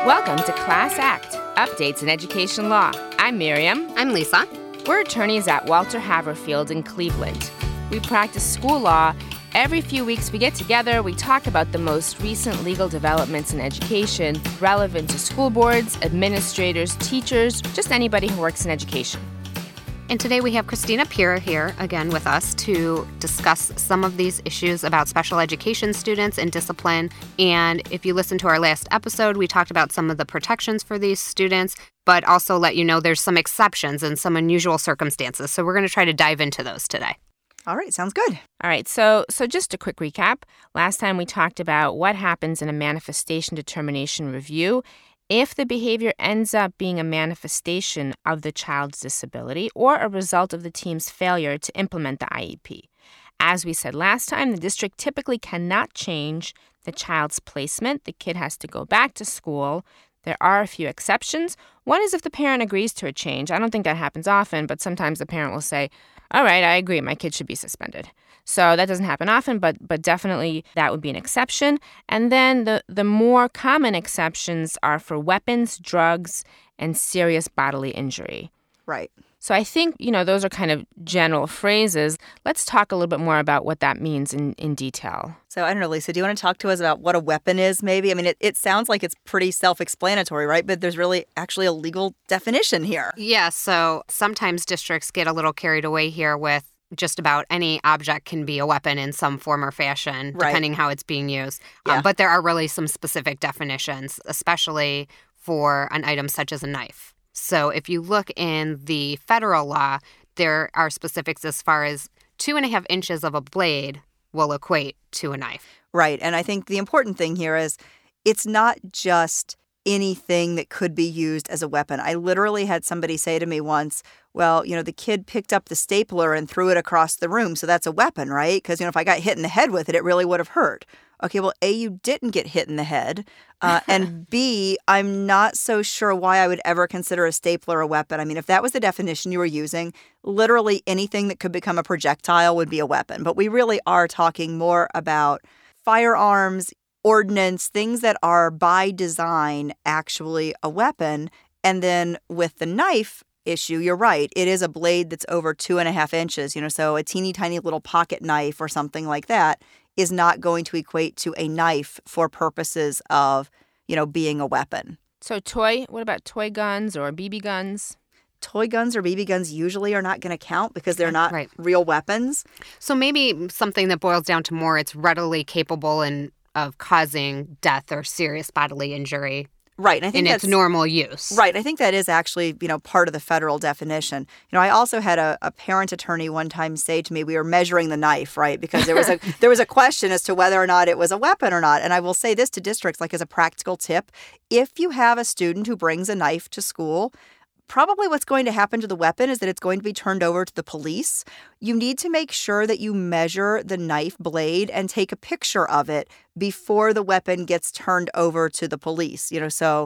Welcome to Class Act, Updates in Education Law. I'm Miriam. I'm Lisa. We're attorneys at Walter Haverfield in Cleveland. We practice school law. Every few weeks we get together, we talk about the most recent legal developments in education relevant to school boards, administrators, teachers, just anybody who works in education. And today we have Christina Peer here again with us to discuss some of these issues about special education students and discipline. And if you listen to our last episode, we talked about some of the protections for these students, but also let you know there's some exceptions and some unusual circumstances. So we're going to try to dive into those today. All right, sounds good. All right, so just a quick recap. Last time we talked about what happens in a manifestation determination review if the behavior ends up being a manifestation of the child's disability or a result of the team's failure to implement the IEP. As we said last time, the district typically cannot change the child's placement. The kid has to go back to school. There are a few exceptions. One is if the parent agrees to a change. I don't think that happens often, but sometimes the parent will say, all right, I agree, my kid should be suspended. So that doesn't happen often, but definitely that would be an exception. And then the more common exceptions are for weapons, drugs, and serious bodily injury. Right. So I think, those are kind of general phrases. Let's talk a little bit more about what that means in detail. So I don't know, Lisa, do you want to talk to us about what a weapon is maybe? I mean, it sounds like it's pretty self-explanatory, right? But there's really actually a legal definition here. Yeah, so sometimes districts get a little carried away here with just about any object can be a weapon in some form or fashion, depending how it's being used. Yeah. But there are really some specific definitions, especially for an item such as a knife. So if you look in the federal law, there are specifics as far as 2.5 inches of a blade will equate to a knife. Right. And I think the important thing here is it's not just anything that could be used as a weapon. I literally had somebody say to me once, well, the kid picked up the stapler and threw it across the room, so that's a weapon, right? Because, if I got hit in the head with it, it really would have hurt. Okay, well, A, you didn't get hit in the head, and B, I'm not so sure why I would ever consider a stapler a weapon. I mean, if that was the definition you were using, literally anything that could become a projectile would be a weapon. But we really are talking more about firearms, ordnance, things that are by design actually a weapon. And then with the knife issue, you're right. It is a blade that's over 2.5 inches, so a teeny tiny little pocket knife or something like that is not going to equate to a knife for purposes of, being a weapon. So what about toy guns or BB guns? Toy guns or BB guns usually are not going to count because they're not real weapons. So maybe something that boils down to more, it's readily capable of causing death or serious bodily injury. Right. And I think in its normal use. Right. I think that is actually, part of the federal definition. I also had a parent attorney one time say to me, we were measuring the knife, right? Because there was a question as to whether or not it was a weapon or not. And I will say this to districts, like as a practical tip, if you have a student who brings a knife to school, probably what's going to happen to the weapon is that it's going to be turned over to the police. You need to make sure that you measure the knife blade and take a picture of it before the weapon gets turned over to the police. So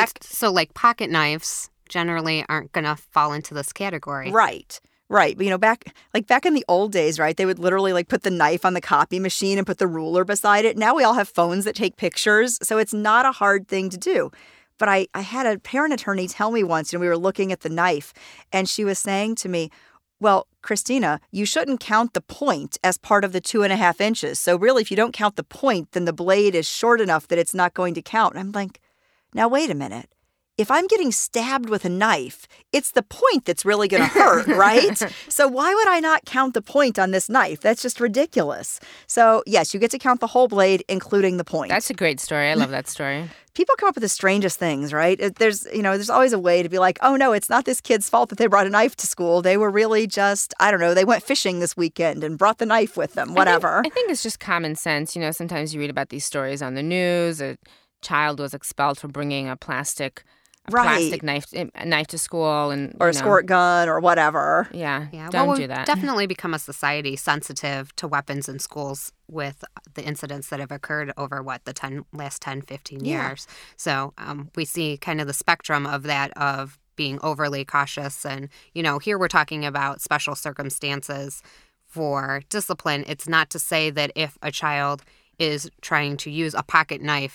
like pocket knives generally aren't going to fall into this category. Right. Right. But, back in the old days, right, they would literally put the knife on the copy machine and put the ruler beside it. Now we all have phones that take pictures, so it's not a hard thing to do. But I had a parent attorney tell me once, we were looking at the knife, and she was saying to me, well, Christina, you shouldn't count the point as part of the 2.5 inches. So really, if you don't count the point, then the blade is short enough that it's not going to count. And I'm like, now, wait a minute. If I'm getting stabbed with a knife, it's the point that's really going to hurt, right? So why would I not count the point on this knife? That's just ridiculous. So yes, you get to count the whole blade, including the point. That's a great story. I love that story. People come up with the strangest things, right? There's always a way to be like, oh no, it's not this kid's fault that they brought a knife to school. They were really just, they went fishing this weekend and brought the knife with them, whatever. I think it's just common sense. Sometimes you read about these stories on the news. A child was expelled for bringing a plastic knife to school or a squirt gun or whatever. Yeah. Don't do that. We've definitely become a society sensitive to weapons in schools with the incidents that have occurred over the last 10, 15 years. So we see kind of the spectrum of that, of being overly cautious. And, here we're talking about special circumstances for discipline. It's not to say that if a child is trying to use a pocket knife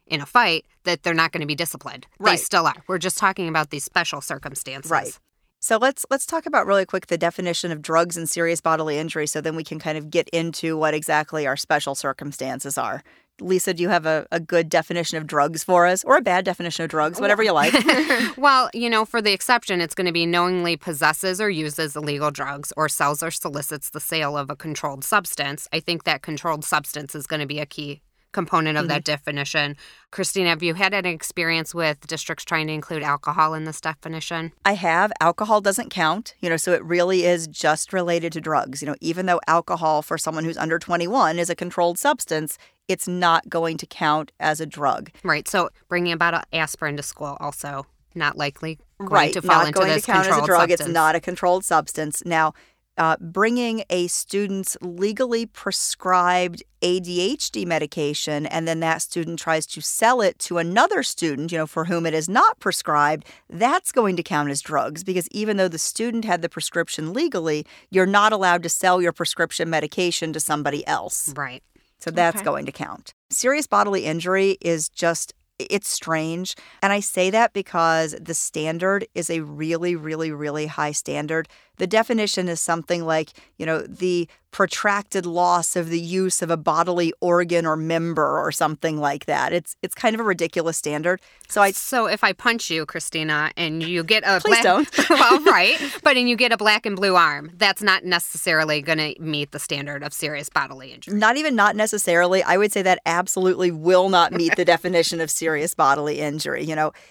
in a fight, that they're not going to be disciplined. Right. They still are. We're just talking about these special circumstances. Right. So let's talk about really quick the definition of drugs and serious bodily injury, so then we can kind of get into what exactly our special circumstances are. Lisa, do you have a good definition of drugs for us, or a bad definition of drugs, whatever you like? Well, for the exception, it's going to be knowingly possesses or uses illegal drugs or sells or solicits the sale of a controlled substance. I think that controlled substance is going to be a key component of that definition. Christina, have you had any experience with districts trying to include alcohol in this definition? I have. Alcohol doesn't count, so it really is just related to drugs. Even though alcohol for someone who's under 21 is a controlled substance, it's not going to count as a drug. Right. So bringing about aspirin to school also not likely going to fall into this controlled substance. Right. Not going to count as a drug. It's not a controlled substance. Now, bringing a student's legally prescribed ADHD medication and then that student tries to sell it to another student, for whom it is not prescribed, that's going to count as drugs, because even though the student had the prescription legally, you're not allowed to sell your prescription medication to somebody else. Right. So that's going to count. Serious bodily injury is it's strange. And I say that because the standard is a really, really, really high standard. The definition is something like, the protracted loss of the use of a bodily organ or member or something like that. It's kind of a ridiculous standard. So if I punch you, Christina, and you get a Please don't. Well, right. And you get a black and blue arm, that's not necessarily going to meet the standard of serious bodily injury. Not necessarily. I would say that absolutely will not meet the definition of serious bodily injury.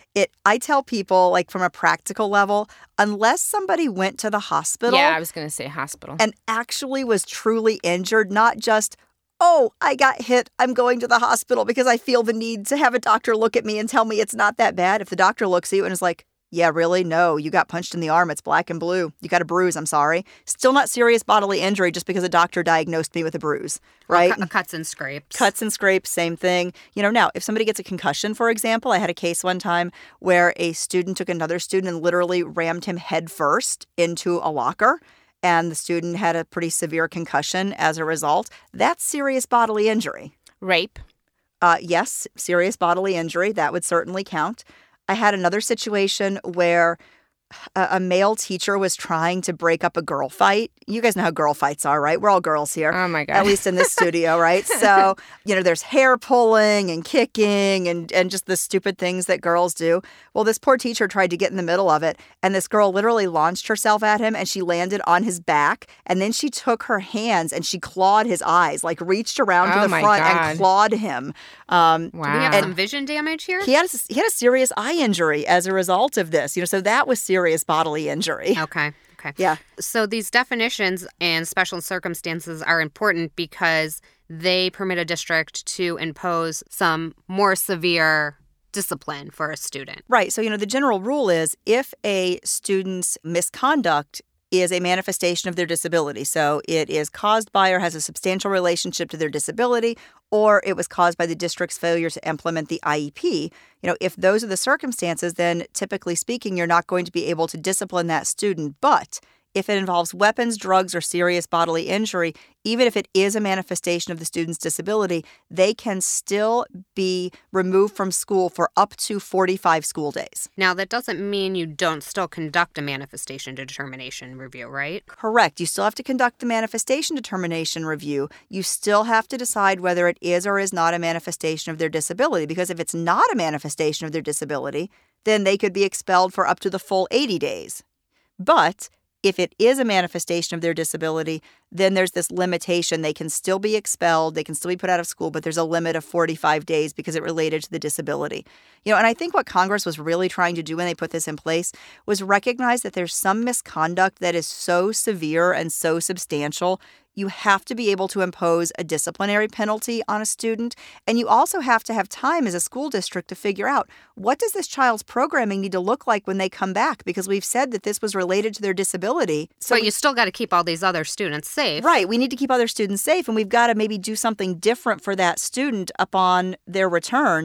I tell people, like, from a practical level, unless somebody went to the hospital. Yeah, I was going to say hospital. And actually was truly injured, not just, oh, I got hit, I'm going to the hospital because I feel the need to have a doctor look at me and tell me it's not that bad. If the doctor looks at you and is like, yeah, really? No, you got punched in the arm. It's black and blue. You got a bruise. I'm sorry. Still not serious bodily injury just because a doctor diagnosed me with a bruise, right? Cuts and scrapes. Cuts and scrapes, same thing. Now, if somebody gets a concussion, for example, I had a case one time where a student took another student and literally rammed him headfirst into a locker, and the student had a pretty severe concussion as a result. That's serious bodily injury. Rape? Yes, serious bodily injury. That would certainly count. I had another situation where a male teacher was trying to break up a girl fight. You guys know how girl fights are, right? We're all girls here. Oh, my God. At least in this studio, right? So, there's hair pulling and kicking and just the stupid things that girls do. Well, this poor teacher tried to get in the middle of it, and this girl literally launched herself at him, and she landed on his back, and then she took her hands and she clawed his eyes, like reached around to the front and clawed him. Wow. Do we have some vision damage here? He had a serious eye injury as a result of this. So that was serious bodily injury. Okay. Yeah. So these definitions and special circumstances are important because they permit a district to impose some more severe discipline for a student. Right. So, the general rule is if a student's misconduct is a manifestation of their disability, so it is caused by or has a substantial relationship to their disability, or it was caused by the district's failure to implement the IEP, if those are the circumstances, then typically speaking, you're not going to be able to discipline that student. But if it involves weapons, drugs, or serious bodily injury, even if it is a manifestation of the student's disability, they can still be removed from school for up to 45 school days. Now, that doesn't mean you don't still conduct a manifestation determination review, right? Correct. You still have to conduct the manifestation determination review. You still have to decide whether it is or is not a manifestation of their disability, because if it's not a manifestation of their disability, then they could be expelled for up to the full 80 days. But if it is a manifestation of their disability, then there's this limitation. They can still be expelled. They can still be put out of school, but there's a limit of 45 days because it related to the disability. And I think what Congress was really trying to do when they put this in place was recognize that there's some misconduct that is so severe and so substantial, you have to be able to impose a disciplinary penalty on a student. And you also have to have time as a school district to figure out, what does this child's programming need to look like when they come back? Because we've said that this was related to their disability. But you still got to keep all these other students safe. Right. We need to keep other students safe, and we've got to maybe do something different for that student upon their return.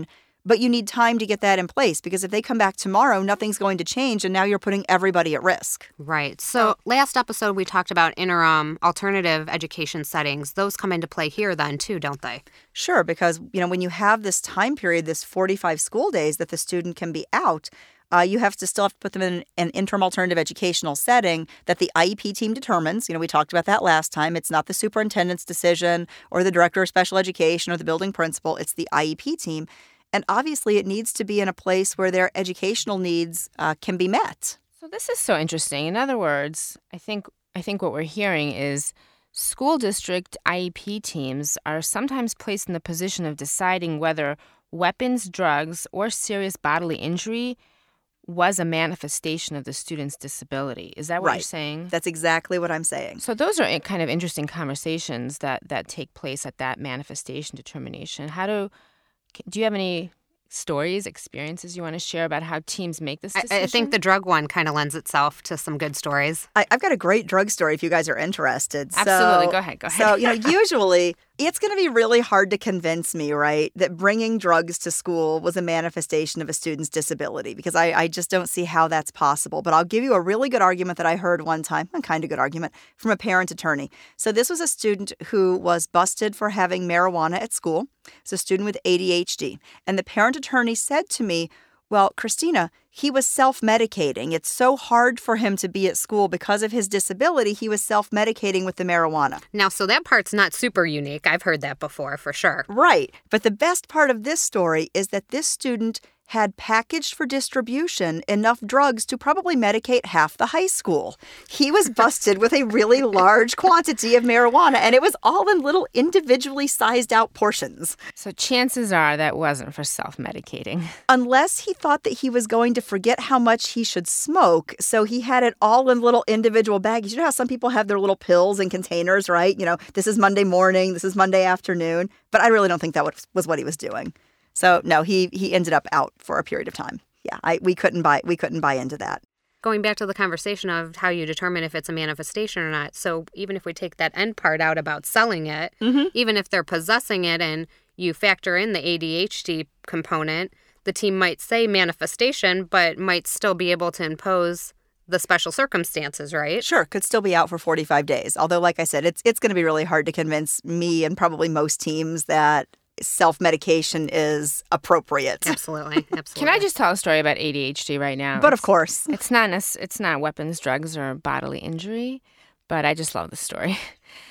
But you need time to get that in place because if they come back tomorrow, nothing's going to change and now you're putting everybody at risk. Right. So last episode, we talked about interim alternative education settings. Those come into play here then too, don't they? Sure, because when you have this time period, this 45 school days that the student can be out, you still have to put them in an interim alternative educational setting that the IEP team determines. We talked about that last time. It's not the superintendent's decision or the director of special education or the building principal. It's the IEP team. And obviously, it needs to be in a place where their educational needs can be met. So this is so interesting. In other words, I think what we're hearing is school district IEP teams are sometimes placed in the position of deciding whether weapons, drugs, or serious bodily injury was a manifestation of the student's disability. Is that what you're saying? That's exactly what I'm saying. So those are kind of interesting conversations that take place at that manifestation determination. Do you have any stories, experiences you want to share about how teams make this decision? I think the drug one kind of lends itself to some good stories. I've got a great drug story if you guys are interested. Absolutely. Go ahead. So, usually it's going to be really hard to convince me, right, that bringing drugs to school was a manifestation of a student's disability because I just don't see how that's possible. But I'll give you a really good argument that I heard one time, a kind of good argument, from a parent attorney. So this was a student who was busted for having marijuana at school. It's a student with ADHD. And the parent attorney said to me, well, Christina, he was self-medicating. It's so hard for him to be at school because of his disability. He was self-medicating with the marijuana. Now, so that part's not super unique. I've heard that before, for sure. Right. But the best part of this story is that this student had packaged for distribution enough drugs to probably medicate half the high school. He was busted with a really large quantity of marijuana, and it was all in little individually sized out portions. So chances are that wasn't for self-medicating. Unless he thought that he was going to forget how much he should smoke, so he had it all in little individual baggies. You know how some people have their little pills in containers, right? This is Monday morning, this is Monday afternoon. But I really don't think that was what he was doing. So no, he ended up out for a period of time. Yeah, we couldn't buy into that. Going back to the conversation of how you determine if it's a manifestation or not. So even if we take that end part out about selling it, even if they're possessing it and you factor in the ADHD component, the team might say manifestation, but might still be able to impose the special circumstances, right? Sure, could still be out for 45 days. Although, like I said, it's going to be really hard to convince me and probably most teams that self-medication is appropriate. Absolutely. Can I just tell a story about ADHD right now? But of course. It's not weapons, drugs, or bodily injury, but I just love the story.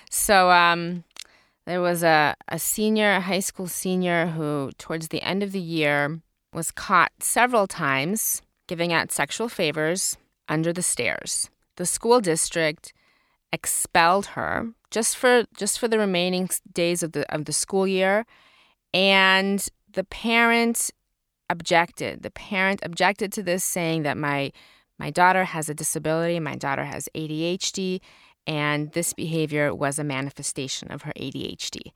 So there was a high school senior who, towards the end of the year, was caught several times giving out sexual favors under the stairs. The school district expelled her just for the remaining days of the school year. And the parent objected. The parent objected to this, saying that my daughter has a disability, my daughter has ADHD, and this behavior was a manifestation of her ADHD.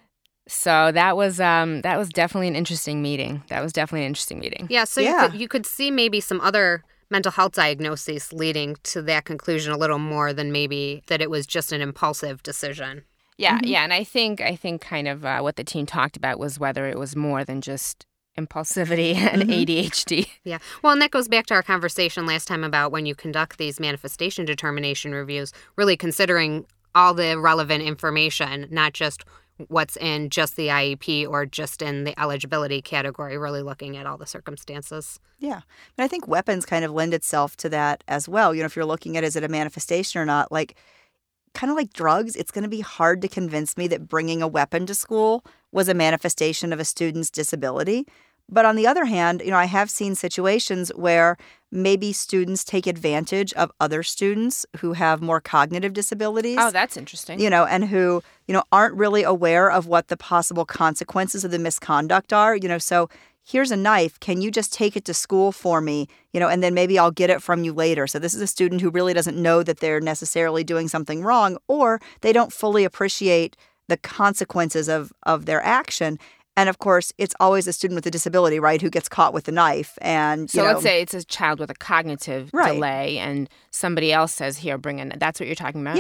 So that was definitely an interesting meeting. Yeah, so you could see maybe some other mental health diagnoses leading to that conclusion a little more than maybe that it was just an impulsive decision. Yeah, and I think kind of what the team talked about was whether it was more than just impulsivity and ADHD. Yeah, well, and that goes back to our conversation last time about when you conduct these manifestation determination reviews, really considering all the relevant information, not just what's in just the IEP or just in the eligibility category, really looking at all the circumstances. Yeah, and I think weapons kind of lend itself to that as well. If you're looking at is it a manifestation or not, kind of like drugs, it's going to be hard to convince me that bringing a weapon to school was a manifestation of a student's disability. But on the other hand, I have seen situations where maybe students take advantage of other students who have more cognitive disabilities. Oh, that's interesting. And who, aren't really aware of what the possible consequences of the misconduct are. So here's a knife. Can you just take it to school for me? And then maybe I'll get it from you later. So this is a student who really doesn't know that they're necessarily doing something wrong, or they don't fully appreciate the consequences of their action. And of course, it's always a student with a disability, right, who gets caught with a knife. And so let's say it's a child with a cognitive delay, and somebody else says, "Here, bring in." That's what you're talking about. Yeah.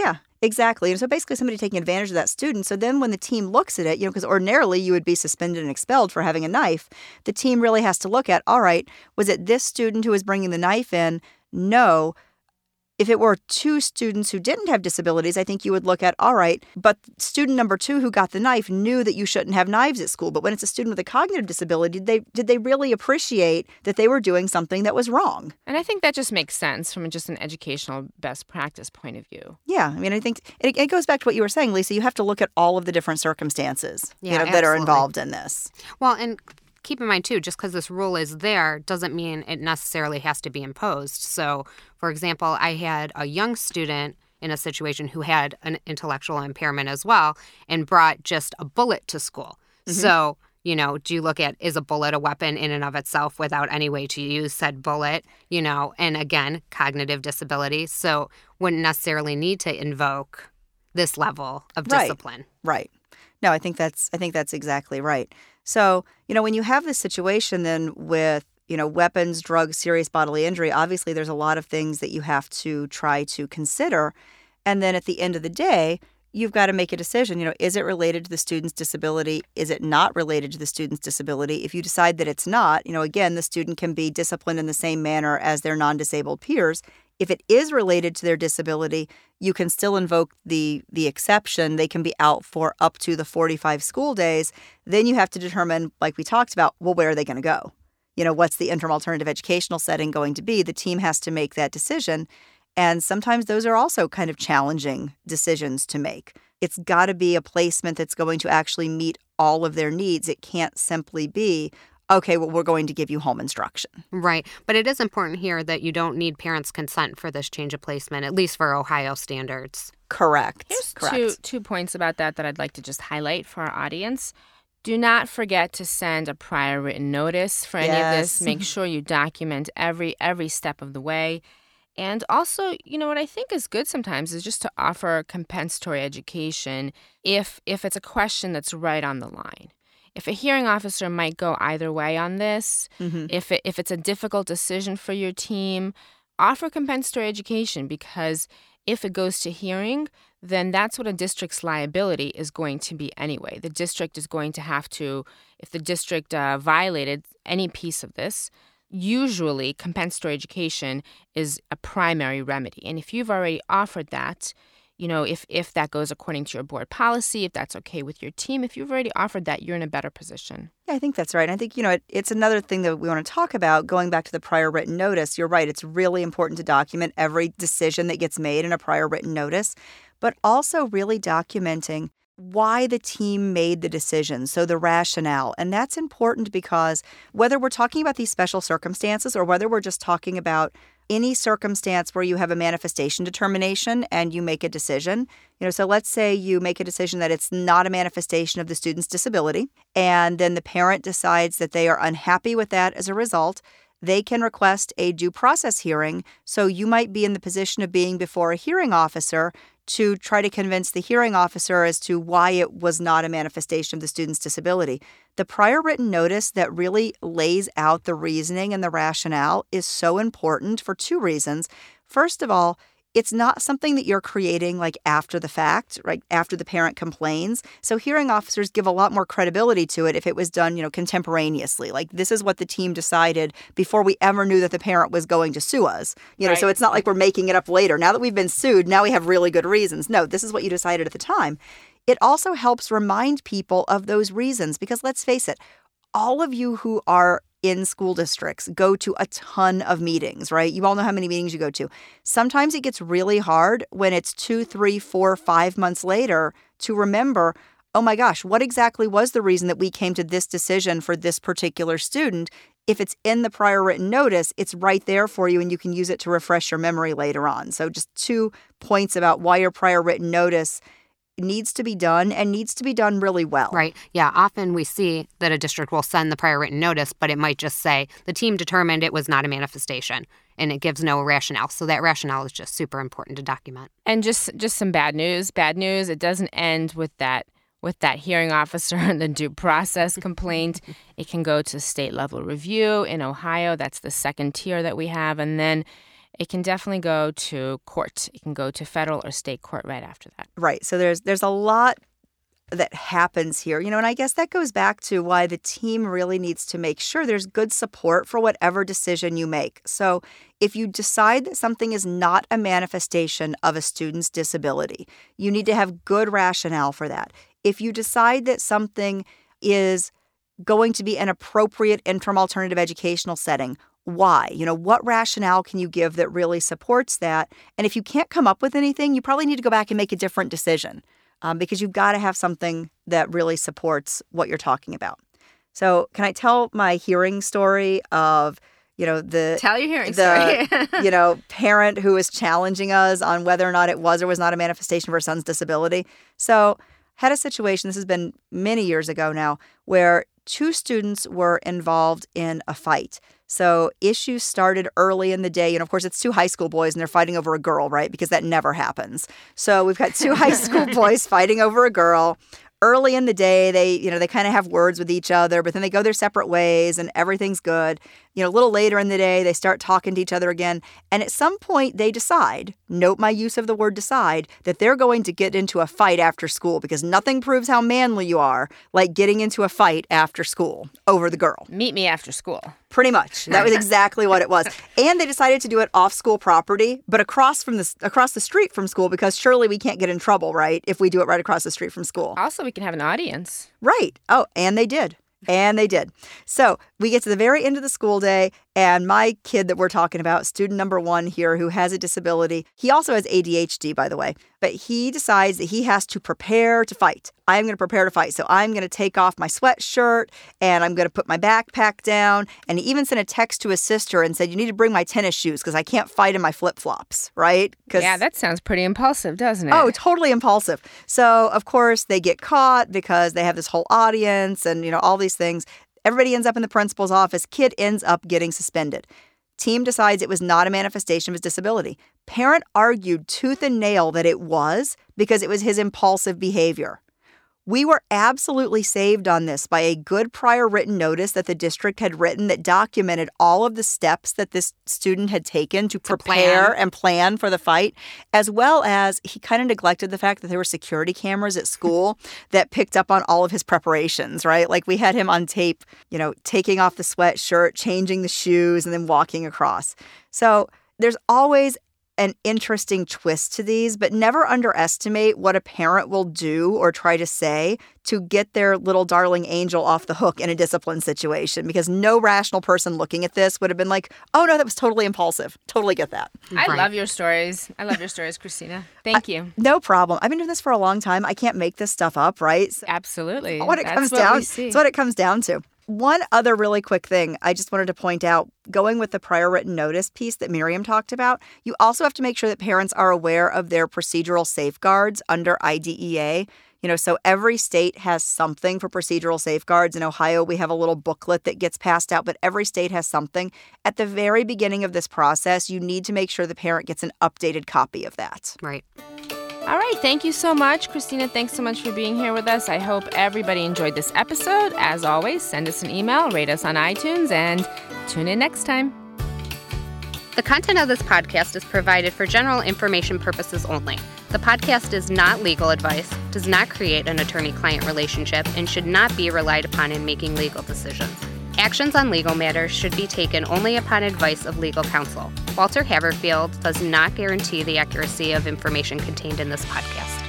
Exactly. And so basically somebody taking advantage of that student. So then when the team looks at it, because ordinarily you would be suspended and expelled for having a knife, the team really has to look at, all right, was it this student who was bringing the knife in? No. If it were two students who didn't have disabilities, I think you would look at, all right, but student number 2 who got the knife knew that you shouldn't have knives at school. But when it's a student with a cognitive disability, did they really appreciate that they were doing something that was wrong? And I think that just makes sense from just an educational best practice point of view. Yeah. I mean, I think it goes back to what you were saying, Lisa. You have to look at all of the different circumstances that are involved in this. Well, and keep in mind, too, just because this rule is there doesn't mean it necessarily has to be imposed. So, for example, I had a young student in a situation who had an intellectual impairment as well and brought just a bullet to school. Mm-hmm. So, do you look at, is a bullet a weapon in and of itself without any way to use said bullet? And again, cognitive disability. So wouldn't necessarily need to invoke this level of discipline. Right. No, I think that's exactly right. So, when you have this situation then with, weapons, drugs, serious bodily injury, obviously there's a lot of things that you have to try to consider. And then at the end of the day, you've got to make a decision. Is it related to the student's disability? Is it not related to the student's disability? If you decide that it's not, again, the student can be disciplined in the same manner as their non-disabled peers. If it is related to their disability, you can still invoke the exception. They can be out for up to the 45 school days. Then you have to determine, like we talked about, well, where are they going to go? What's the interim alternative educational setting going to be? The team has to make that decision. And sometimes those are also kind of challenging decisions to make. It's got to be a placement that's going to actually meet all of their needs. It can't simply be, okay, well, we're going to give you home instruction. Right. But it is important here that you don't need parents' consent for this change of placement, at least for Ohio standards. Correct. Here's two points about that I'd like to just highlight for our audience. Do not forget to send a prior written notice for any of this. Make sure you document every step of the way. And also, what I think is good sometimes is just to offer compensatory education if it's a question that's right on the line. If a hearing officer might go either way on this, if it's a difficult decision for your team, offer compensatory education, because if it goes to hearing, then that's what a district's liability is going to be anyway. The district is going to have to, if the district violated any piece of this, usually compensatory education is a primary remedy. And if you've already offered that, if that goes according to your board policy, if that's okay with your team, if you've already offered that, you're in a better position. Yeah, I think that's right. I think, it's another thing that we want to talk about, going back to the prior written notice. You're right. It's really important to document every decision that gets made in a prior written notice, but also really documenting why the team made the decision, so the rationale. And that's important because whether we're talking about these special circumstances or whether we're just talking about any circumstance where you have a manifestation determination and you make a decision, so let's say you make a decision that it's not a manifestation of the student's disability, and then the parent decides that they are unhappy with that as a result, they can request a due process hearing. So you might be in the position of being before a hearing officer to try to convince the hearing officer as to why it was not a manifestation of the student's disability. The prior written notice that really lays out the reasoning and the rationale is so important for two reasons. First of all, it's not something that you're creating like after the fact, right? After the parent complains. So hearing officers give a lot more credibility to it if it was done, contemporaneously. Like, this is what the team decided before we ever knew that the parent was going to sue us. Right. So it's not like we're making it up later. Now that we've been sued, now we have really good reasons. No, this is what you decided at the time. It also helps remind people of those reasons because let's face it, all of you who are in school districts go to a ton of meetings, right? You all know how many meetings you go to. Sometimes it gets really hard when it's 2, 3, 4, 5 months later to remember, oh my gosh, what exactly was the reason that we came to this decision for this particular student? If it's in the prior written notice, it's right there for you and you can use it to refresh your memory later on. So just 2 points about why your prior written notice needs to be done and needs to be done really well. Right. Yeah. Often we see that a district will send the prior written notice, but it might just say the team determined it was not a manifestation and it gives no rationale. So that rationale is just super important to document. And just some bad news. Bad news. It doesn't end with that hearing officer and the due process complaint. It can go to state level review in Ohio. That's the second tier that we have. And then it can definitely go to court. It can go to federal or state court right after that. Right. So there's a lot that happens here, and I guess that goes back to why the team really needs to make sure there's good support for whatever decision you make. So if you decide that something is not a manifestation of a student's disability, you need to have good rationale for that. If you decide that something is going to be an appropriate interim alternative educational setting, why? What rationale can you give that really supports that? And if you can't come up with anything, you probably need to go back and make a different decision. Because you've got to have something that really supports what you're talking about. So can I tell my hearing story of, Tell your hearing story. Parent who was challenging us on whether or not it was or was not a manifestation of her son's disability? So had a situation, this has been many years ago now, where 2 students were involved in a fight. So issues started early in the day. And of course, it's 2 high school boys and they're fighting over a girl, right? Because that never happens. So we've got 2 high school boys fighting over a girl. Early in the day, they kind of have words with each other, but then they go their separate ways and everything's good. A little later in the day, they start talking to each other again. And at some point, they decide, note my use of the word decide, that they're going to get into a fight after school because nothing proves how manly you are like getting into a fight after school over the girl. Meet me after school. Pretty much. That was exactly what it was. And they decided to do it off school property, but across the street from school, because surely we can't get in trouble, right, if we do it right across the street from school. Also, we can have an audience. Right. Oh, and they did. So we get to the very end of the school day, and my kid that we're talking about, student number 1 here who has a disability, he also has ADHD, by the way, but he decides that he has to prepare to fight. I'm going to prepare to fight. So I'm going to take off my sweatshirt and I'm going to put my backpack down. And he even sent a text to his sister and said, you need to bring my tennis shoes because I can't fight in my flip-flops, right? Yeah, that sounds pretty impulsive, doesn't it? Oh, totally impulsive. So, of course, they get caught because they have this whole audience and, all these things. Everybody ends up in the principal's office. Kid ends up getting suspended. Team decides it was not a manifestation of his disability. Parent argued tooth and nail that it was because it was his impulsive behavior. We were absolutely saved on this by a good prior written notice that the district had written that documented all of the steps that this student had taken to prepare and plan for the fight, as well as he kind of neglected the fact that there were security cameras at school that picked up on all of his preparations, right? Like we had him on tape, taking off the sweatshirt, changing the shoes, and then walking across. So there's always an interesting twist to these, but never underestimate what a parent will do or try to say to get their little darling angel off the hook in a discipline situation, because no rational person looking at this would have been like, oh no, that was totally impulsive. Totally get that. I love your stories. Christina. Thank you. No problem. I've been doing this for a long time. I can't make this stuff up, right? Absolutely. It's what it comes down to. One other really quick thing I just wanted to point out, going with the prior written notice piece that Miriam talked about, you also have to make sure that parents are aware of their procedural safeguards under IDEA. So every state has something for procedural safeguards. In Ohio, we have a little booklet that gets passed out, but every state has something. At the very beginning of this process, you need to make sure the parent gets an updated copy of that. Right. All right. Thank you so much, Christina. Thanks so much for being here with us. I hope everybody enjoyed this episode. As always, send us an email, rate us on iTunes, and tune in next time. The content of this podcast is provided for general information purposes only. The podcast is not legal advice, does not create an attorney-client relationship, and should not be relied upon in making legal decisions. Actions on legal matters should be taken only upon advice of legal counsel. Walter Haverfield does not guarantee the accuracy of information contained in this podcast.